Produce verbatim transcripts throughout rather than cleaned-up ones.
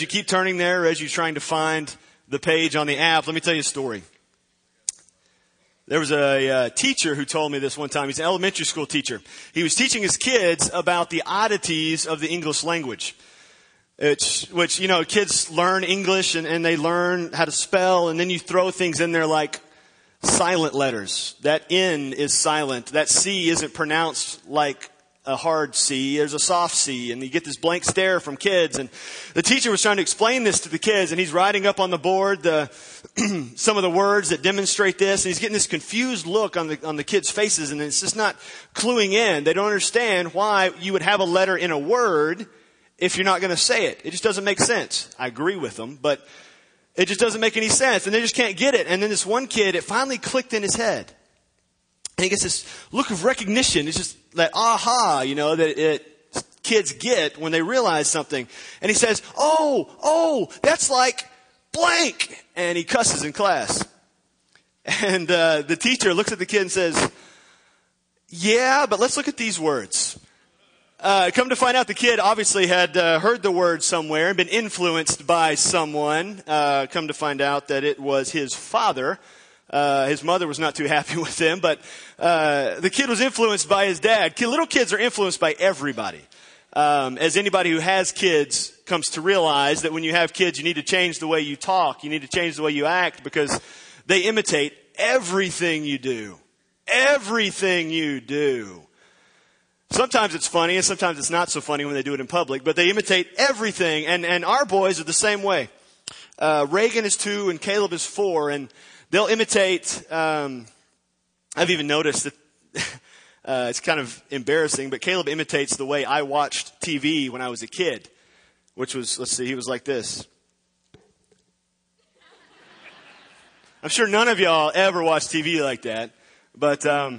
as you keep turning there, as you're trying to find the page on the app, let me tell you a story. There was a uh, teacher who told me this one time. He's an elementary school teacher. He was teaching his kids about the oddities of the English language. It's, which, you know, kids learn English and, and they learn how to spell, and then you throw things in there like silent letters. That N is silent. That C isn't pronounced like a hard C. There's a soft C, and you get this blank stare from kids. And the teacher was trying to explain this to the kids, and he's writing up on the board the some of the words that demonstrate this, and he's getting this confused look on the on the kids' faces, and it's just not cluing in. They don't understand why you would have a letter in a word if you're not going to say it. It just doesn't make sense. I agree with them, but it just doesn't make any sense, and they just can't get it. And then this one kid, it finally clicked in his head. And he gets this look of recognition. It's just that aha, you know, that it, kids get when they realize something. And he says, oh, oh, that's like blank. And he cusses in class. And uh, the teacher looks at the kid and says, yeah, but let's look at these words. Uh, come to find out, the kid obviously had uh, heard the word somewhere and been influenced by someone. Uh, come to find out that it was his father. Uh, his mother was not too happy with him, but uh, the kid was influenced by his dad. Kid, little kids are influenced by everybody. Um, as anybody who has kids comes to realize that when you have kids, you need to change the way you talk. You need to change the way you act because they imitate everything you do. Everything you do. Sometimes it's funny and sometimes it's not so funny when they do it in public, but they imitate everything. And, and our boys are the same way. Uh, Reagan is two and Caleb is four, and they'll imitate, um, I've even noticed that uh, it's kind of embarrassing, but Caleb imitates the way I watched T V when I was a kid, which was, let's see, he was like this. I'm sure none of y'all ever watched T V like that, but um,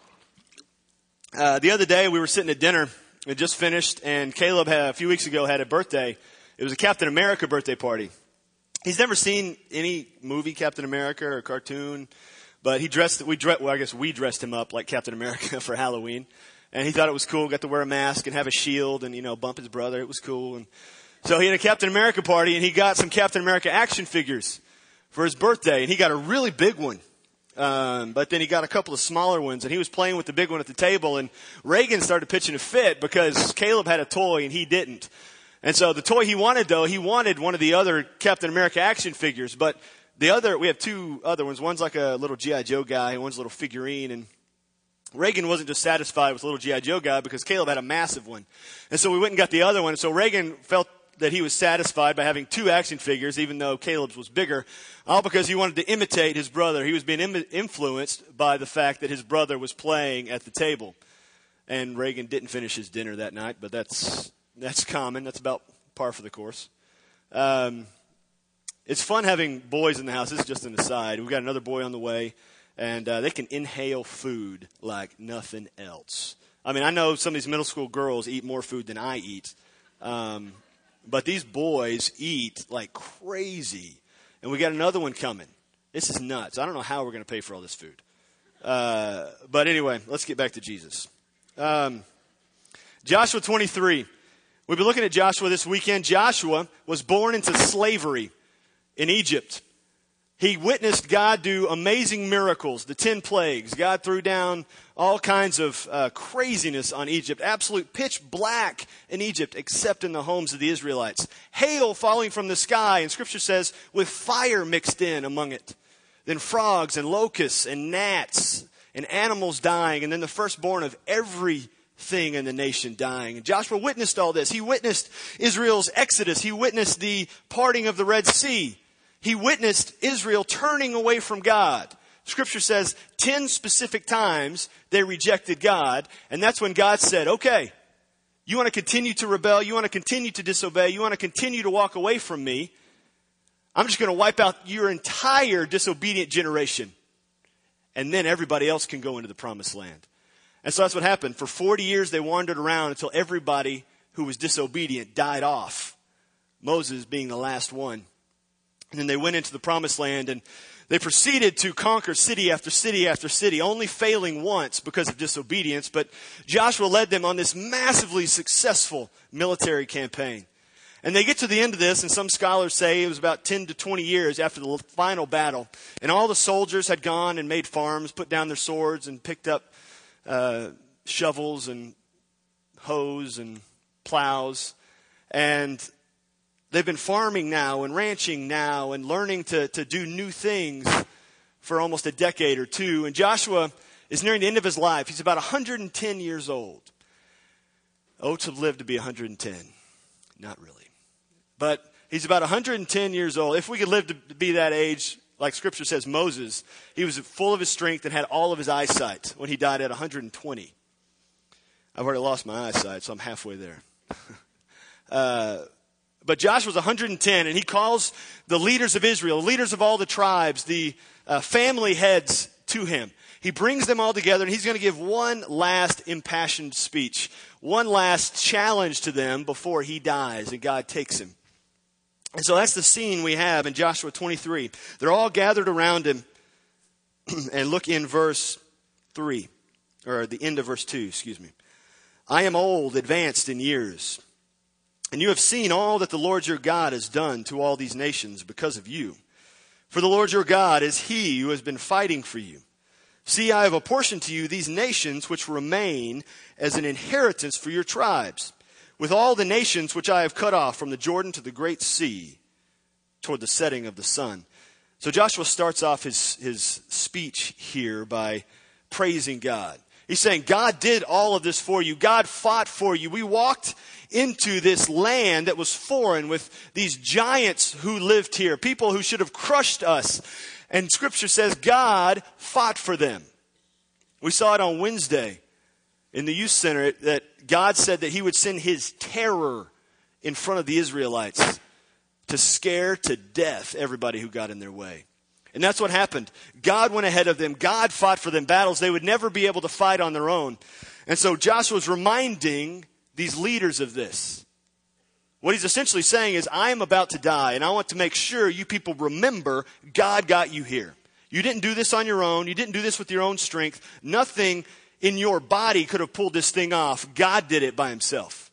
uh, the other day we were sitting at dinner, we had just finished, and Caleb had, a few weeks ago had a birthday. It was a Captain America birthday party. He's never seen any movie, Captain America or cartoon, but he dressed, we dressed, well, I guess we dressed him up like Captain America for Halloween. And he thought it was cool, got to wear a mask and have a shield and, you know, bump his brother. It was cool. And so he had a Captain America party, and he got some Captain America action figures for his birthday. And he got a really big one. Um, but then he got a couple of smaller ones, and he was playing with the big one at the table, and Reagan started pitching a fit because Caleb had a toy and he didn't. And so the toy he wanted, though, he wanted one of the other Captain America action figures. But the other, we have two other ones. One's like a little G I. Joe guy, and one's a little figurine. And Reagan wasn't just satisfied with the little G I. Joe guy because Caleb had a massive one. And so we went and got the other one. And so Reagan felt that he was satisfied by having two action figures, even though Caleb's was bigger, all because he wanted to imitate his brother. He was being im- influenced by the fact that his brother was playing at the table. And Reagan didn't finish his dinner that night, but that's... That's common. That's about par for the course. Um, it's fun having boys in the house. This is just an aside. We've got another boy on the way, and uh, they can inhale food like nothing else. I mean, I know some of these middle school girls eat more food than I eat, um, but these boys eat like crazy. And we got another one coming. This is nuts. I don't know how we're going to pay for all this food. Uh, but anyway, let's get back to Jesus. Um, Joshua twenty-three. We've been looking at Joshua this weekend. Joshua was born into slavery in Egypt. He witnessed God do amazing miracles, the ten plagues. God threw down all kinds of uh, craziness on Egypt. Absolute pitch black in Egypt, except in the homes of the Israelites. Hail falling from the sky, and Scripture says, with fire mixed in among it. Then frogs and locusts and gnats and animals dying, and then the firstborn of every thing in the nation dying. And Joshua witnessed all this. He witnessed Israel's exodus. He witnessed the parting of the Red Sea. He witnessed Israel turning away from God. Scripture says ten specific times they rejected God. And that's when God said, okay, you want to continue to rebel. You want to continue to disobey. You want to continue to walk away from me. I'm just going to wipe out your entire disobedient generation. And then everybody else can go into the promised land. And so that's what happened. For forty years, they wandered around until everybody who was disobedient died off. Moses being the last one. And then they went into the promised land, and they proceeded to conquer city after city after city, only failing once because of disobedience. But Joshua led them on this massively successful military campaign. And they get to the end of this, and some scholars say it was about ten to twenty years after the final battle. And all the soldiers had gone and made farms, put down their swords, and picked up uh, shovels and hoes and plows. And they've been farming now and ranching now and learning to, to do new things for almost a decade or two. And Joshua is nearing the end of his life. He's about one hundred ten years old. Oh, to live to be one hundred ten. Not really. But he's about one hundred ten years old. If we could live to be that age, like Scripture says, Moses, he was full of his strength and had all of his eyesight when he died at one hundred twenty. I've already lost my eyesight, so I'm halfway there. uh, but Joshua was one hundred ten, and he calls the leaders of Israel, the leaders of all the tribes, the uh, family heads to him. He brings them all together, and he's going to give one last impassioned speech, one last challenge to them before he dies, and God takes him. And so that's the scene we have in Joshua twenty-three. They're all gathered around him. And look in verse three, or the end of verse two, excuse me. I am old, advanced in years, and you have seen all that the Lord your God has done to all these nations because of you. For the Lord your God is he who has been fighting for you. See, I have apportioned to you these nations which remain as an inheritance for your tribes, with all the nations which I have cut off from the Jordan to the great sea, toward the setting of the sun. So Joshua starts off his, his speech here by praising God. He's saying, God did all of this for you. God fought for you. We walked into this land that was foreign with these giants who lived here, people who should have crushed us. And Scripture says God fought for them. We saw it on Wednesday in the youth center that God said that he would send his terror in front of the Israelites to scare to death everybody who got in their way. And that's what happened. God went ahead of them. God fought for them battles they would never be able to fight on their own. And so Joshua's reminding these leaders of this. What he's essentially saying is, I am about to die, and I want to make sure you people remember God got you here. You didn't do this on your own. You didn't do this with your own strength. Nothing in your body could have pulled this thing off. God did it by himself.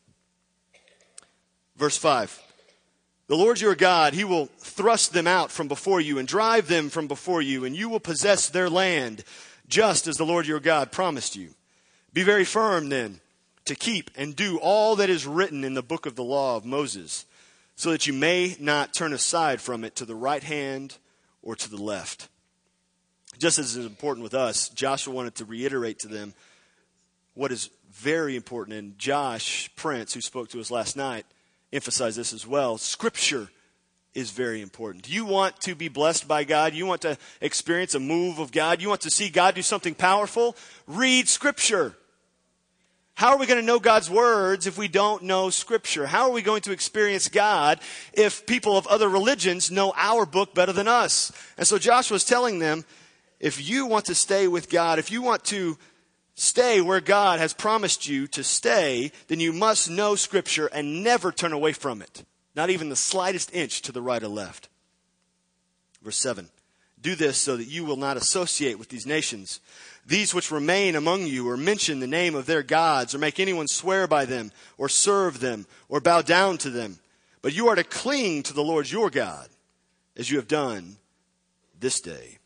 Verse five. The Lord your God, he will thrust them out from before you and drive them from before you, and you will possess their land, just as the Lord your God promised you. Be very firm then, to keep and do all that is written in the book of the law of Moses, so that you may not turn aside from it to the right hand or to the left. Just as is important with us, Joshua wanted to reiterate to them what is very important. And Josh Prince, who spoke to us last night, emphasized this as well. Scripture is very important. You want to be blessed by God? You want to experience a move of God? You want to see God do something powerful? Read Scripture. How are we going to know God's words if we don't know Scripture? How are we going to experience God if people of other religions know our book better than us? And so Joshua is telling them, if you want to stay with God, if you want to stay where God has promised you to stay, then you must know Scripture and never turn away from it. Not even the slightest inch to the right or left. Verse seven. Do this so that you will not associate with these nations, these which remain among you, or mention the name of their gods, or make anyone swear by them, or serve them, or bow down to them. But you are to cling to the Lord your God, as you have done this day.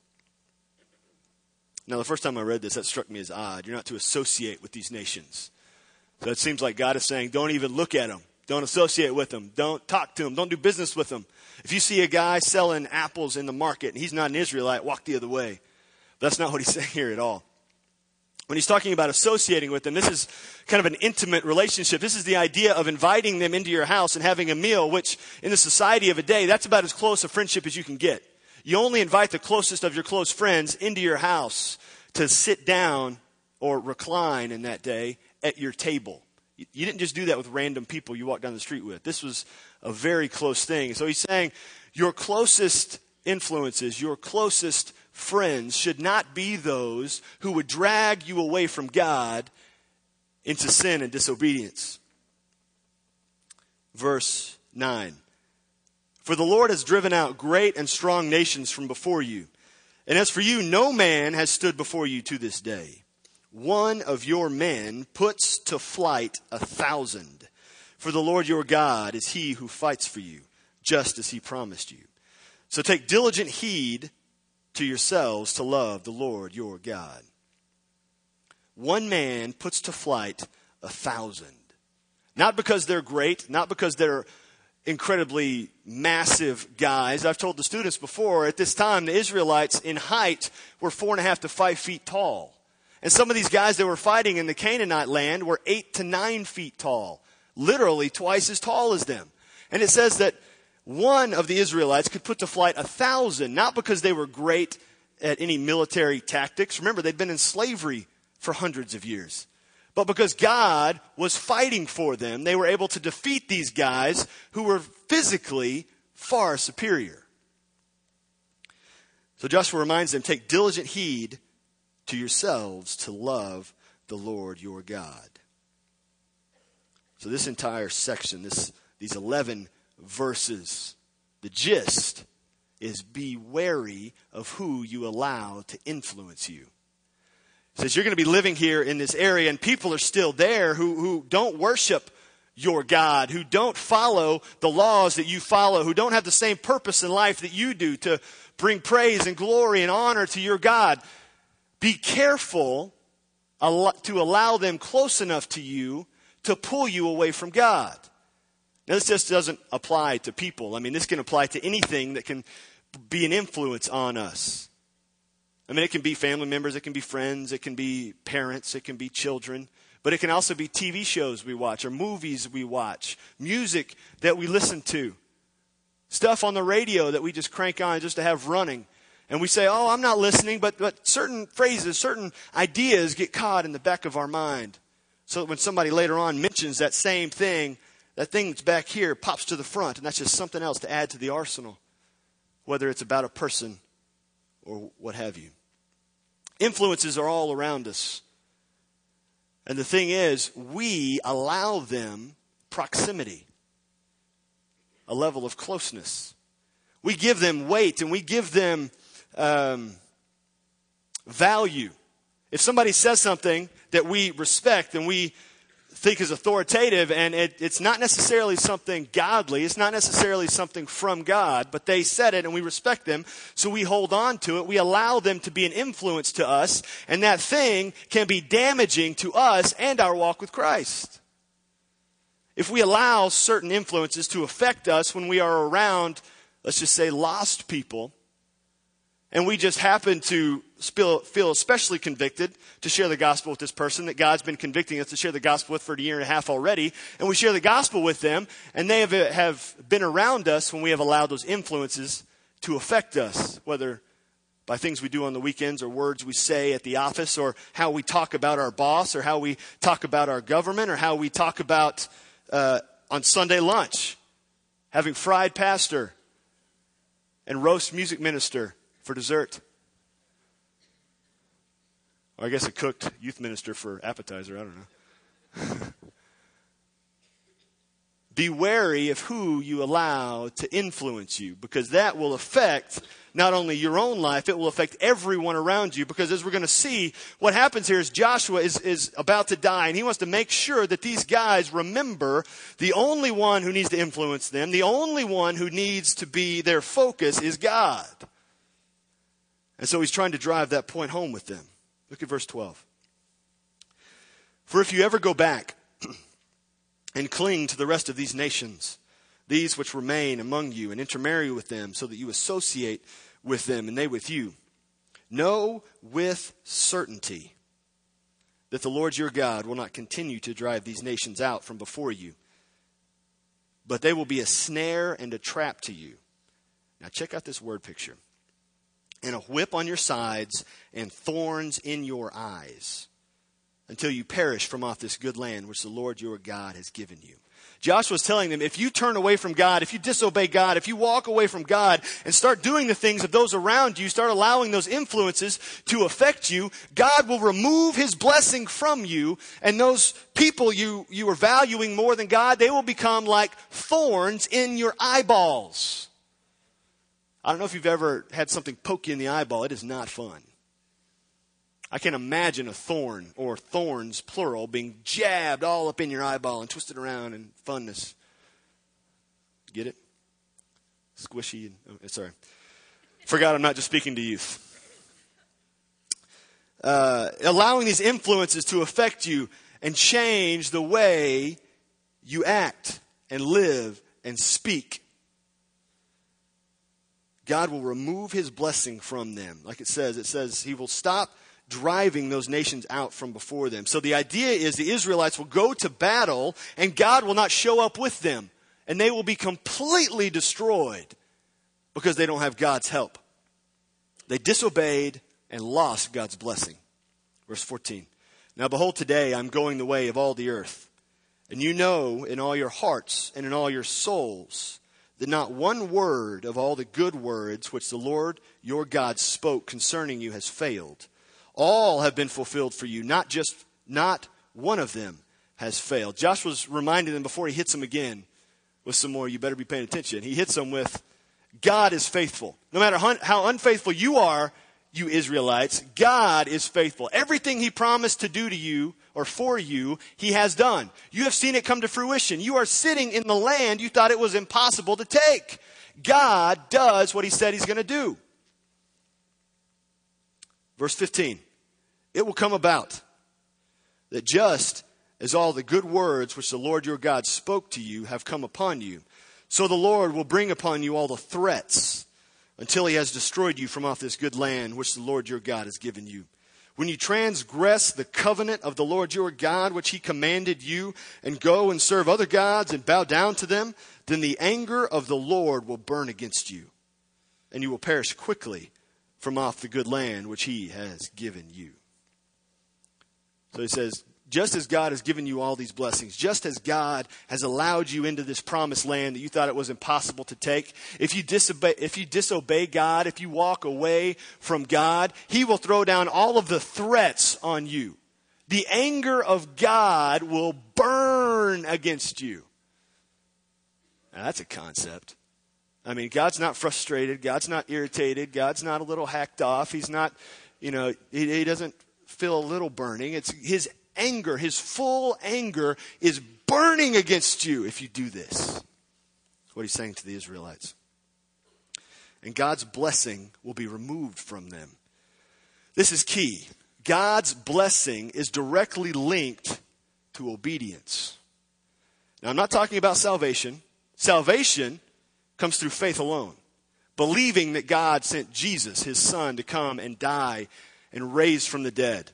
Now, the first time I read this, that struck me as odd. You're not to associate with these nations. So it seems like God is saying, don't even look at them. Don't associate with them. Don't talk to them. Don't do business with them. If you see a guy selling apples in the market and he's not an Israelite, walk the other way. But that's not what he's saying here at all. When he's talking about associating with them, this is kind of an intimate relationship. This is the idea of inviting them into your house and having a meal, which in the society of a day, that's about as close a friendship as you can get. You only invite the closest of your close friends into your house to sit down or recline in that day at your table. You didn't just do that with random people you walk down the street with. This was a very close thing. So he's saying your closest influences, your closest friends should not be those who would drag you away from God into sin and disobedience. Verse nine. For the Lord has driven out great and strong nations from before you. And as for you, no man has stood before you to this day. One of your men puts to flight a thousand. For the Lord your God is he who fights for you, just as he promised you. So take diligent heed to yourselves to love the Lord your God. One man puts to flight a thousand. Not because they're great, not because they're incredibly massive guys. I've told the students before, at this time, the Israelites in height were four and a half to five feet tall. And some of these guys that were fighting in the Canaanite land were eight to nine feet tall. Literally twice as tall as them. And it says that one of the Israelites could put to flight a thousand, not because they were great at any military tactics. Remember, they'd been in slavery for hundreds of years. But because God was fighting for them, they were able to defeat these guys who were physically far superior. So Joshua reminds them, take diligent heed to yourselves to love the Lord your God. So this entire section, this these eleven verses, the gist is be wary of who you allow to influence you. It says you're going to be living here in this area and people are still there who, who don't worship your God, who don't follow the laws that you follow, who don't have the same purpose in life that you do to bring praise and glory and honor to your God. Be careful to allow them close enough to you to pull you away from God. Now, this just doesn't apply to people. I mean, this can apply to anything that can be an influence on us. I mean, it can be family members, it can be friends, it can be parents, it can be children. But it can also be T V shows we watch or movies we watch, music that we listen to, stuff on the radio that we just crank on just to have running. And we say, oh, I'm not listening, but, but certain phrases, certain ideas get caught in the back of our mind. So that when somebody later on mentions that same thing, that thing that's back here pops to the front, and that's just something else to add to the arsenal, whether it's about a person or what have you. Influences are all around us. And the thing is, we allow them proximity, a level of closeness. We give them weight and we give them um, value. If somebody says something that we respect and we think is authoritative, and it, it's not necessarily something godly, it's not necessarily something from God, but they said it and we respect them, so we hold on to it. We allow them to be an influence to us, and that thing can be damaging to us and our walk with Christ. If we allow certain influences to affect us when we are around, let's just say, lost people, and we just happen to feel especially convicted to share the gospel with this person that God's been convicting us to share the gospel with for a year and a half already, and we share the gospel with them, and they have, have been around us when we have allowed those influences to affect us, whether by things we do on the weekends or words we say at the office or how we talk about our boss or how we talk about our government or how we talk about uh, on Sunday lunch, having fried pastor and roast music minister for dessert. Or I guess a cooked youth minister for appetizer. I don't know. Be wary of who you allow to influence you, because that will affect not only your own life, it will affect everyone around you. Because as we're going to see, what happens here is Joshua is, is about to die, and he wants to make sure that these guys remember the only one who needs to influence them, the only one who needs to be their focus is God. And so he's trying to drive that point home with them. Look at verse twelve. For if you ever go back and cling to the rest of these nations, these which remain among you, and intermarry with them so that you associate with them and they with you, know with certainty that the Lord your God will not continue to drive these nations out from before you, but they will be a snare and a trap to you. Now check out this word picture. And a whip on your sides and thorns in your eyes until you perish from off this good land which the Lord your God has given you. Joshua is telling them, if you turn away from God, if you disobey God, if you walk away from God and start doing the things of those around you, start allowing those influences to affect you, God will remove his blessing from you, and those people you, you are valuing more than God, they will become like thorns in your eyeballs. I don't know if you've ever had something poke you in the eyeball. It is not fun. I can imagine a thorn, or thorns, plural, being jabbed all up in your eyeball and twisted around in funness. Get it? Squishy. And, oh, sorry. Forgot I'm not just speaking to youth. Uh, allowing these influences to affect you and change the way you act and live and speak. God will remove his blessing from them. Like it says, it says he will stop driving those nations out from before them. So the idea is the Israelites will go to battle and God will not show up with them. And they will be completely destroyed because they don't have God's help. They disobeyed and lost God's blessing. Verse fourteen. Now behold, today I'm going the way of all the earth. And you know in all your hearts and in all your souls that not one word of all the good words which the Lord your God spoke concerning you has failed. All have been fulfilled for you. Not just, not one of them has failed. Joshua's reminding them before he hits them again with some more, you better be paying attention. He hits them with, God is faithful. No matter how unfaithful you are, you Israelites, God is faithful. Everything he promised to do to you or for you, he has done. You have seen it come to fruition. You are sitting in the land you thought it was impossible to take. God does what he said he's going to do. Verse fifteen. It will come about that just as all the good words which the Lord your God spoke to you have come upon you, so the Lord will bring upon you all the threats until he has destroyed you from off this good land which the Lord your God has given you. When you transgress the covenant of the Lord your God which he commanded you, and go and serve other gods and bow down to them, then the anger of the Lord will burn against you, and you will perish quickly from off the good land which he has given you. So he says, just as God has given you all these blessings, just as God has allowed you into this promised land that you thought it was impossible to take, if you disobey, if you disobey God, if you walk away from God, he will throw down all of the threats on you. The anger of God will burn against you. Now that's a concept. I mean, God's not frustrated. God's not irritated. God's not a little hacked off. He's not, you know, he, he doesn't feel a little burning. It's his anger, his full anger is burning against you if you do this. That's what he's saying to the Israelites. And God's blessing will be removed from them. This is key. God's blessing is directly linked to obedience. Now, I'm not talking about salvation. Salvation comes through faith alone. Believing that God sent Jesus, his son, to come and die and raise from the dead.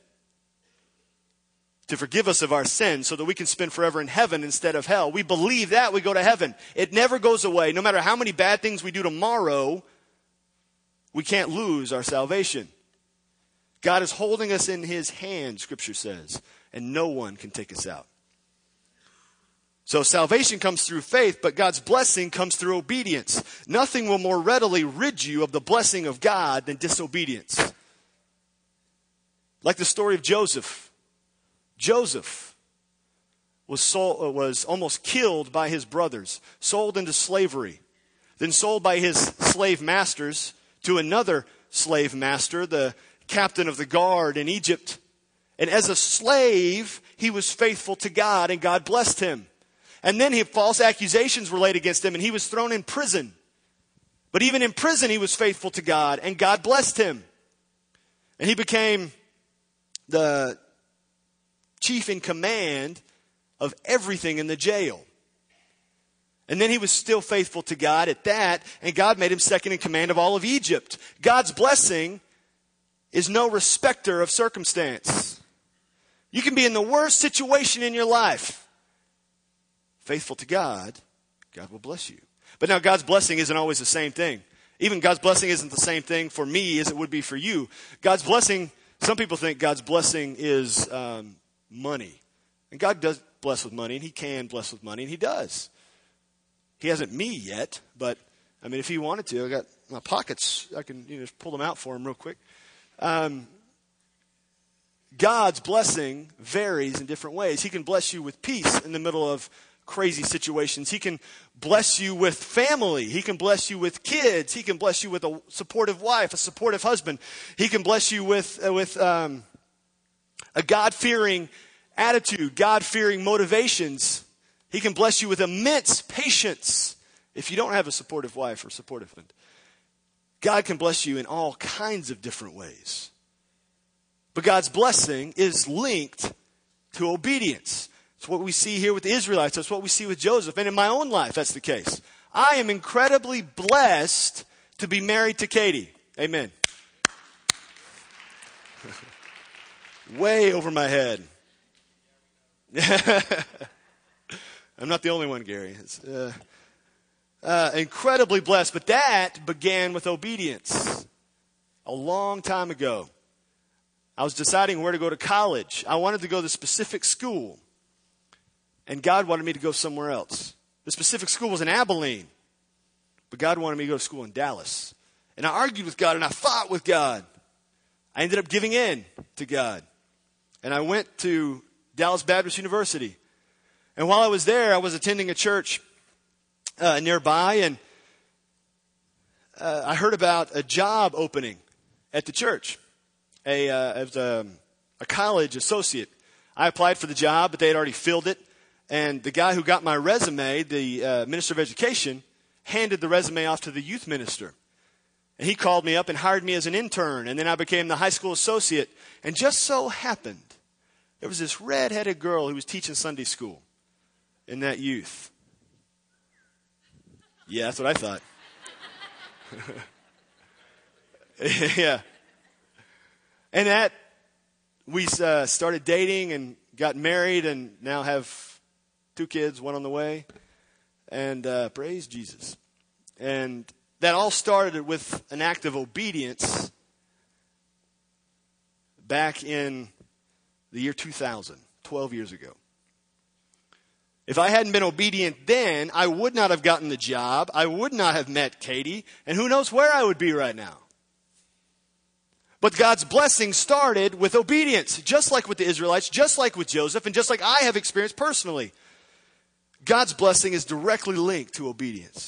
To forgive us of our sins so that we can spend forever in heaven instead of hell. We believe that, we go to heaven. It never goes away. No matter how many bad things we do tomorrow, we can't lose our salvation. God is holding us in his hand, Scripture says, and no one can take us out. So salvation comes through faith, but God's blessing comes through obedience. Nothing will more readily rid you of the blessing of God than disobedience. Like the story of Joseph. Joseph was sold, was almost killed by his brothers, sold into slavery, then sold by his slave masters to another slave master, the captain of the guard in Egypt. And as a slave, he was faithful to God and God blessed him. And then he, false accusations were laid against him and he was thrown in prison. But even in prison, he was faithful to God and God blessed him. And he became the chief in command of everything in the jail. And then he was still faithful to God at that, and God made him second in command of all of Egypt. God's blessing is no respecter of circumstance. You can be in the worst situation in your life. Faithful to God, God will bless you. But now God's blessing isn't always the same thing. Even God's blessing isn't the same thing for me as it would be for you. God's blessing, some people think God's blessing is um, money. And God does bless with money, and he can bless with money, and he does. He hasn't me yet, but I mean, if he wanted to, I got my pockets. I can you know just pull them out for him real quick. Um, God's blessing varies in different ways. He can bless you with peace in the middle of crazy situations. He can bless you with family. He can bless you with kids. He can bless you with a supportive wife, a supportive husband. He can bless you with uh, with um, a God-fearing attitude, God-fearing motivations. He can bless you with immense patience if you don't have a supportive wife or supportive husband. God can bless you in all kinds of different ways. But God's blessing is linked to obedience. It's what we see here with the Israelites. That's what we see with Joseph. And in my own life, that's the case. I am incredibly blessed to be married to Katie. Amen. Way over my head. I'm not the only one, Gary. It's, uh, uh, incredibly blessed. But that began with obedience a long time ago. I was deciding where to go to college. I wanted to go to a specific school. And God wanted me to go somewhere else. The specific school was in Abilene. But God wanted me to go to school in Dallas. And I argued with God and I fought with God. I ended up giving in to God. And I went to Dallas Baptist University. And while I was there, I was attending a church uh, nearby. And uh, I heard about a job opening at the church. A, uh, as a, a college associate. I applied for the job, but they had already filled it. And the guy who got my resume, the uh, minister of education, handed the resume off to the youth minister. And he called me up and hired me as an intern. And then I became the high school associate. And just so happened, there was this red-headed girl who was teaching Sunday school in that youth. Yeah, that's what I thought. Yeah. And that, we uh, started dating and got married and now have two kids, one on the way. And uh, praise Jesus. And that all started with an act of obedience back in the year two thousand, twelve years ago. If I hadn't been obedient then, I would not have gotten the job. I would not have met Katie. And who knows where I would be right now. But God's blessing started with obedience, just like with the Israelites, just like with Joseph, and just like I have experienced personally. God's blessing is directly linked to obedience.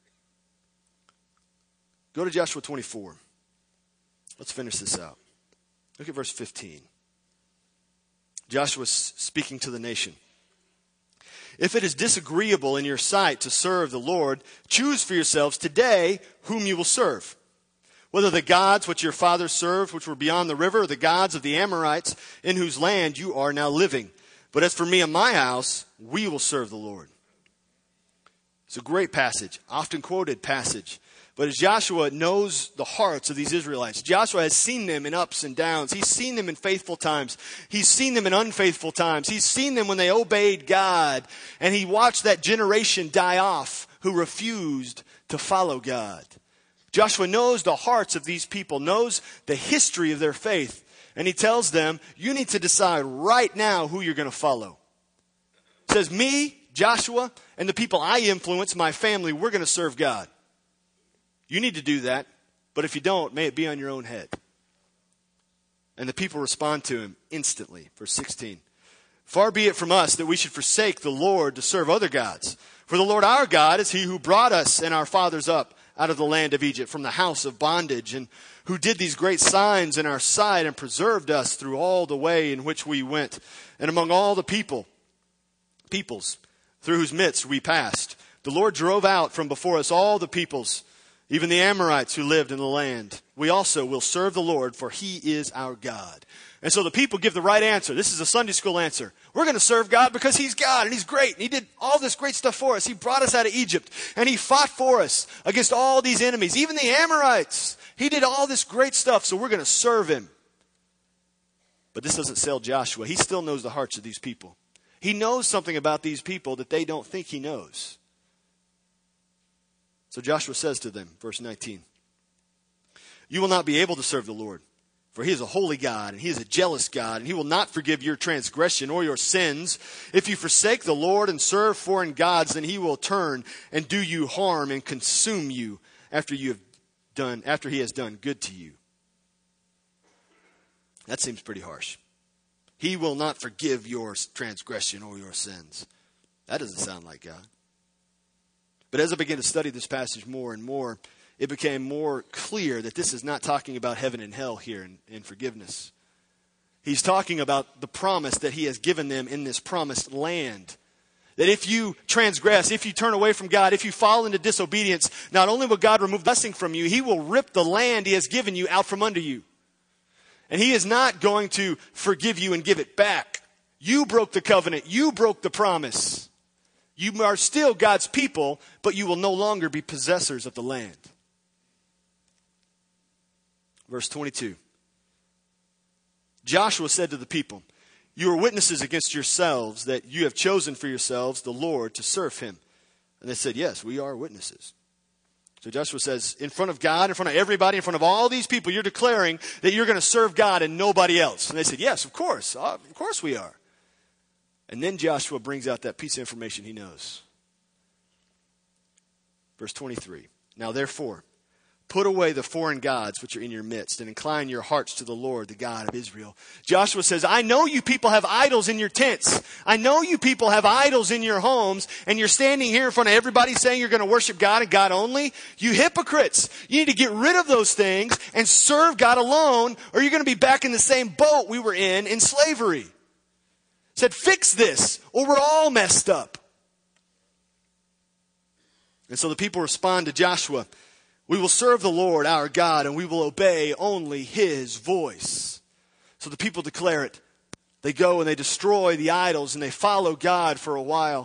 Go to Joshua twenty-four. Let's finish this out. Look at verse fifteen. Joshua's speaking to the nation. If it is disagreeable in your sight to serve the Lord, choose for yourselves today whom you will serve. Whether the gods which your fathers served, which were beyond the river, or the gods of the Amorites, in whose land you are now living. But as for me and my house, we will serve the Lord. It's a great passage, often quoted passage. But as Joshua knows the hearts of these Israelites, Joshua has seen them in ups and downs. He's seen them in faithful times. He's seen them in unfaithful times. He's seen them when they obeyed God. And he watched that generation die off who refused to follow God. Joshua knows the hearts of these people, knows the history of their faith. And he tells them, you need to decide right now who you're going to follow. He says, me, Joshua, and the people I influence, my family, we're going to serve God. You need to do that. But if you don't, may it be on your own head. And the people respond to him instantly. Verse sixteen. Far be it from us that we should forsake the Lord to serve other gods. For the Lord our God is he who brought us and our fathers up out of the land of Egypt, from the house of bondage, and who did these great signs in our sight and preserved us through all the way in which we went, and among all the people, peoples through whose midst we passed. The Lord drove out from before us all the peoples, even the Amorites who lived in the land. We also will serve the Lord, for he is our God. And so the people give the right answer. This is a Sunday school answer. We're going to serve God because he's God and he's great. And he did all this great stuff for us. He brought us out of Egypt and he fought for us against all these enemies, even the Amorites. He did all this great stuff, so we're going to serve him. But this doesn't sell Joshua. He still knows the hearts of these people. He knows something about these people that they don't think he knows. So Joshua says to them, verse nineteen, you will not be able to serve the Lord. For he is a holy God, and he is a jealous God, and he will not forgive your transgression or your sins. If you forsake the Lord and serve foreign gods, then he will turn and do you harm and consume you after you have done, after he has done good to you. That seems pretty harsh. He will not forgive your transgression or your sins. That doesn't sound like God. But as I began to study this passage more and more, it became more clear that this is not talking about heaven and hell here in, in forgiveness. He's talking about the promise that he has given them in this promised land. That if you transgress, if you turn away from God, if you fall into disobedience, not only will God remove blessing from you, he will rip the land he has given you out from under you. And he is not going to forgive you and give it back. You broke the covenant. You broke the promise. You are still God's people, but you will no longer be possessors of the land. Verse twenty-two. Joshua said to the people, you are witnesses against yourselves that you have chosen for yourselves the Lord to serve him. And they said, yes, we are witnesses. So Joshua says, in front of God, in front of everybody, in front of all these people, you're declaring that you're going to serve God and nobody else. And they said, yes, of course. Of course we are. And then Joshua brings out that piece of information he knows. Verse twenty-three. Now therefore, put away the foreign gods which are in your midst and incline your hearts to the Lord, the God of Israel. Joshua says, I know you people have idols in your tents. I know you people have idols in your homes, and you're standing here in front of everybody saying you're going to worship God and God only. You hypocrites. You need to get rid of those things and serve God alone, or you're going to be back in the same boat we were in in slavery. Said, fix this, or we're all messed up. And so the people respond to Joshua, we will serve the Lord our God, and we will obey only his voice. So the people declare it. They go and they destroy the idols and they follow God for a while.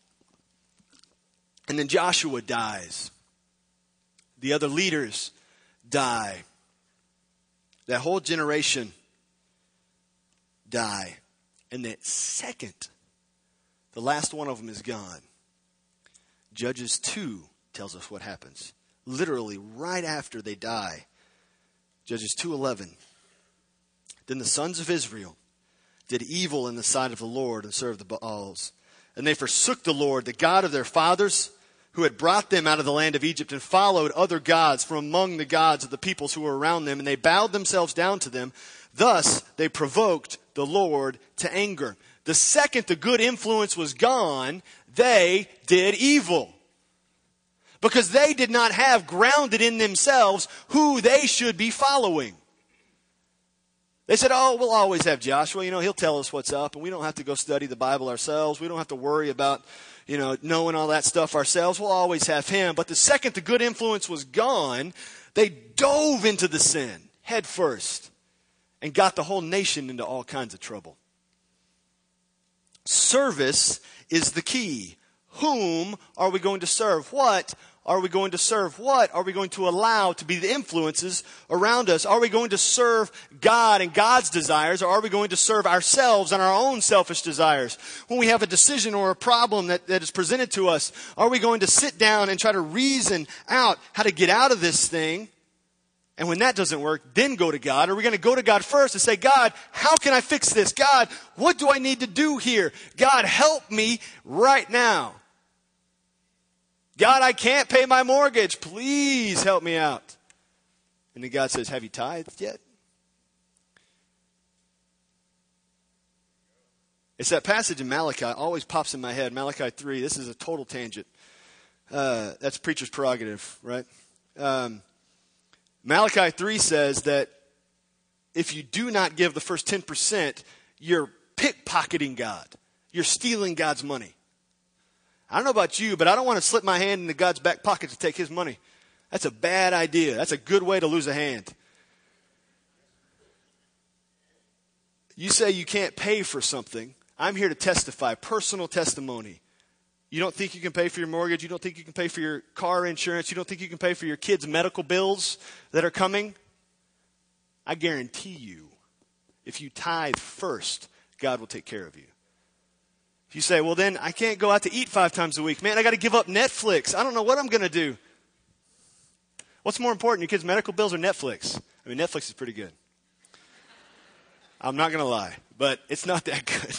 And then Joshua dies. The other leaders die. That whole generation die. And the second, the last one of them is gone. Judges two tells us what happens. Literally right after they die. Judges two eleven. Then the sons of Israel did evil in the sight of the Lord and served the Baals. And they forsook the Lord, the God of their fathers, who had brought them out of the land of Egypt, and followed other gods from among the gods of the peoples who were around them. And they bowed themselves down to them. Thus they provoked the Lord to anger. The second the good influence was gone, they did evil. Because they did not have grounded in themselves who they should be following. They said, oh, we'll always have Joshua. You know, he'll tell us what's up, and we don't have to go study the Bible ourselves. We don't have to worry about, you know, knowing all that stuff ourselves. We'll always have him. But the second the good influence was gone, they dove into the sin head first and got the whole nation into all kinds of trouble. Service is the key. Whom are we going to serve? What are we going to serve? What are we going to allow to be the influences around us? Are we going to serve God and God's desires, or are we going to serve ourselves and our own selfish desires? When we have a decision or a problem that, that is presented to us, are we going to sit down and try to reason out how to get out of this thing? And when that doesn't work, then go to God. Or are we going to go to God first and say, God, how can I fix this? God, what do I need to do here? God, help me right now. God, I can't pay my mortgage. Please help me out. And then God says, have you tithed yet? It's that passage in Malachi, always pops in my head. Malachi three, this is a total tangent. Uh, that's preacher's prerogative, right? Um, Malachi three says that if you do not give the first ten percent, you're pickpocketing God. You're stealing God's money. I don't know about you, but I don't want to slip my hand into God's back pocket to take his money. That's a bad idea. That's a good way to lose a hand. You say you can't pay for something. I'm here to testify, personal testimony. You don't think you can pay for your mortgage. You don't think you can pay for your car insurance. You don't think you can pay for your kids' medical bills that are coming. I guarantee you, if you tithe first, God will take care of you. If you say, well, then I can't go out to eat five times a week. Man, I got to give up Netflix. I don't know what I'm going to do. What's more important, your kids' medical bills or Netflix? I mean, Netflix is pretty good. I'm not going to lie, but it's not that good.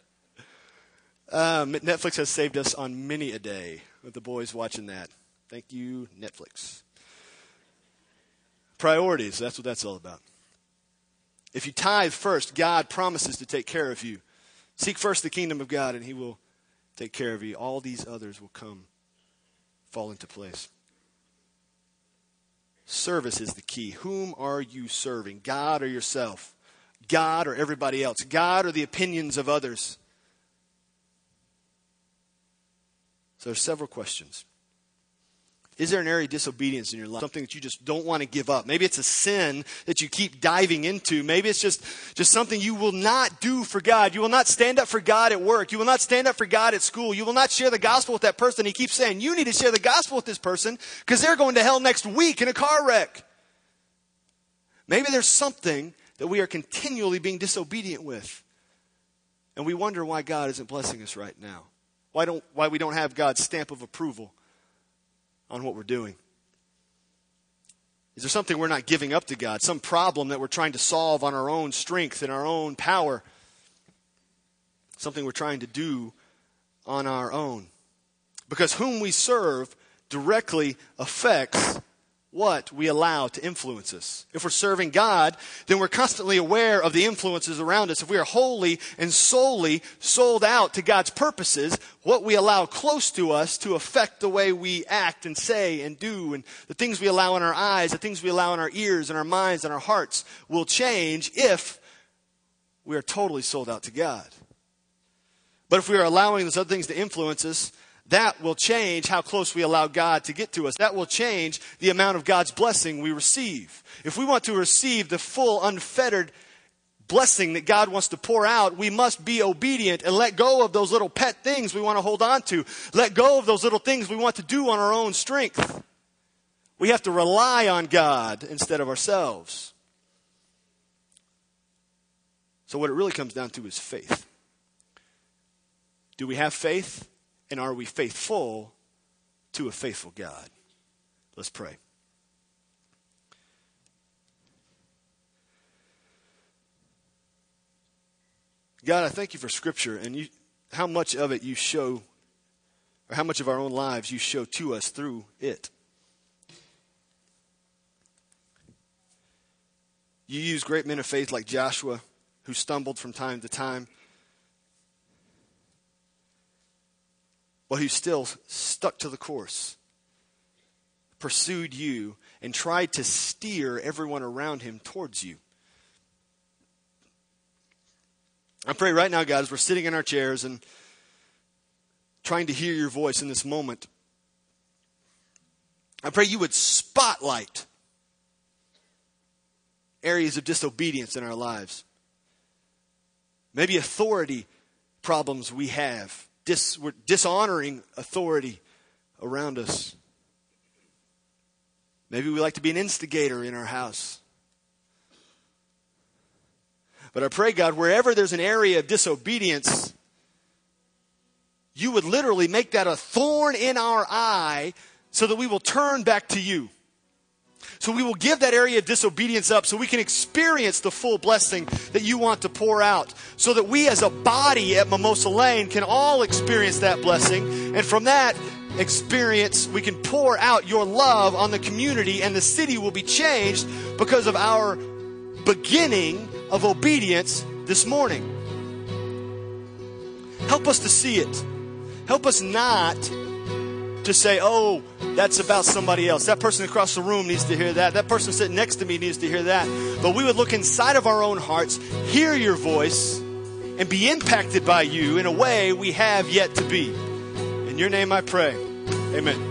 Um, Netflix has saved us on many a day with the boys watching that. Thank you, Netflix. Priorities, that's what that's all about. If you tithe first, God promises to take care of you. Seek first the kingdom of God, and he will take care of you. All these others will come, fall into place. Service is the key. Whom are you serving? God or yourself? God or everybody else? God or the opinions of others? So there's several questions. Is there an area of disobedience in your life? Something that you just don't want to give up? Maybe it's a sin that you keep diving into. Maybe it's just, just something you will not do for God. You will not stand up for God at work. You will not stand up for God at school. You will not share the gospel with that person. He keeps saying, you need to share the gospel with this person because they're going to hell next week in a car wreck. Maybe there's something that we are continually being disobedient with. And we wonder why God isn't blessing us right now. Why don't, why we don't have God's stamp of approval on what we're doing. Is there something we're not giving up to God? Some problem that we're trying to solve on our own strength and our own power? Something we're trying to do on our own? Because whom we serve directly affects what we allow to influence us. If we're serving God, then we're constantly aware of the influences around us. If we are wholly and solely sold out to God's purposes, what we allow close to us to affect the way we act and say and do, and the things we allow in our eyes, the things we allow in our ears and our minds and our hearts will change if we are totally sold out to God. But if we are allowing those other things to influence us, that will change how close we allow God to get to us. That will change the amount of God's blessing we receive. If we want to receive the full, unfettered blessing that God wants to pour out, we must be obedient and let go of those little pet things we want to hold on to. Let go of those little things we want to do on our own strength. We have to rely on God instead of ourselves. So what it really comes down to is faith. Do we have faith? And are we faithful to a faithful God? Let's pray. God, I thank you for Scripture and you, how much of it you show, or how much of our own lives you show to us through it. You use great men of faith like Joshua, who stumbled from time to time, but who still stuck to the course, pursued you, and tried to steer everyone around him towards you. I pray right now, God, as we're sitting in our chairs and trying to hear your voice in this moment, I pray you would spotlight areas of disobedience in our lives. Maybe authority problems we have. Dis, we're dishonoring authority around us. Maybe we like to be an instigator in our house. But I pray, God, wherever there's an area of disobedience, you would literally make that a thorn in our eye so that we will turn back to you. So we will give that area of disobedience up so we can experience the full blessing that you want to pour out. So that we as a body at Mimosa Lane can all experience that blessing. And from that experience, we can pour out your love on the community, and the city will be changed because of our beginning of obedience this morning. Help us to see it. Help us not to say, oh, that's about somebody else. That person across the room needs to hear that. That person sitting next to me needs to hear that. But we would look inside of our own hearts, hear your voice, and be impacted by you in a way we have yet to be. In your name I pray. Amen.